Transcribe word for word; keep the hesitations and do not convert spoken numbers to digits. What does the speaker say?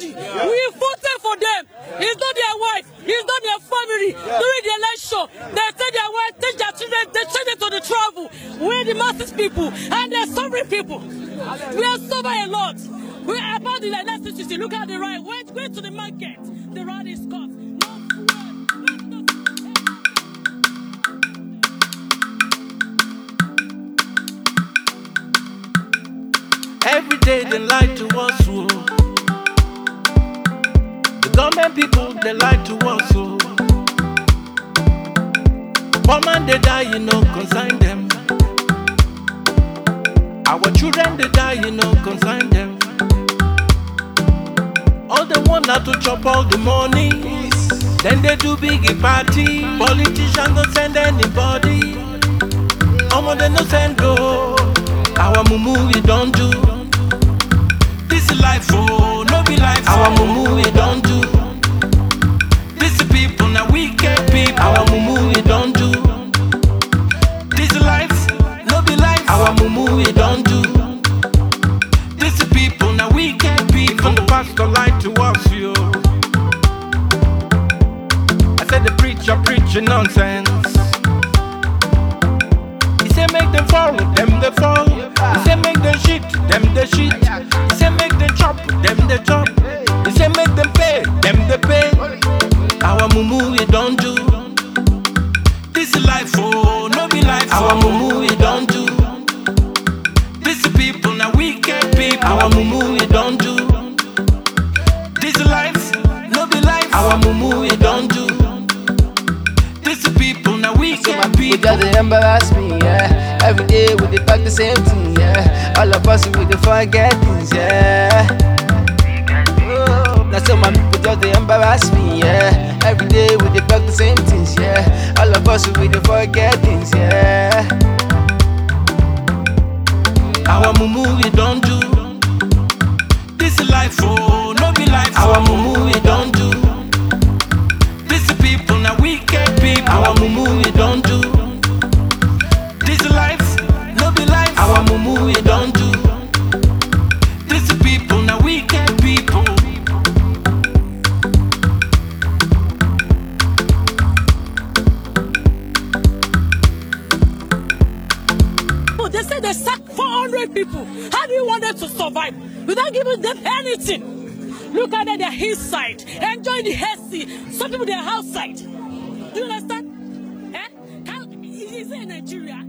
party. Yeah. We voted for them. Yeah. It's not their wife. It's not their family. Yeah. During the election, they take their wife, take their children, they change it to the travel. We're the masses people, and they're suffering people. We are suffering a lot. We are about the electricity. Look at the right. Wait, wait to the market. The road is cut. Every day they lie to us, oh. The government people, they lie to us, oh. Poor man, they die, you know, consign them. Our children, they die, you know, consign them. All they want now to chop all the money. Then they do big party. Politicians don't send anybody. Omo, they no send go. Our mumu, we don't do. This is life, oh, no be life. Our mumu, we don't do. This is people, now we get people. Our mumu, we don't do. This is life, no be life. Our mumu, we don't do. This is people, now we get people. From the pastor lied to us, yo. I said the preacher preaching nonsense. He said make them fall, them they fall. He said make them shit, them they shit. He said make them chop, them they chop. He said make them pay, them they pay. Our mumu we don't do. This is life, oh, no be life. Our mumu we don't do. This is people, now we get people. Our mumu we don't do. This is life, no be life. Our mumu we don't do. This is people, now we get people. We just embarrass me, yeah. Every day we dey talk the same thing, yeah. All of us we dey forget things, yeah. Oh, now so my people just dey embarrass me, yeah. Every day we dey talk the same things, yeah. All of us we dey forget things, yeah. Our mumu we don't do. This is life, oh, no be life. Our mumu we don't do. This is people, now we get people. Our mumu we don't do. This is life, no be life. Our mumu we don't do. This is people, now we get people. Oh, they say they sacked four hundred people. How do you want them to survive without giving them anything? Look at them, they're inside, enjoying the A C. Some people, they're outside. Do you understand? Eh? How, is it in Nigeria?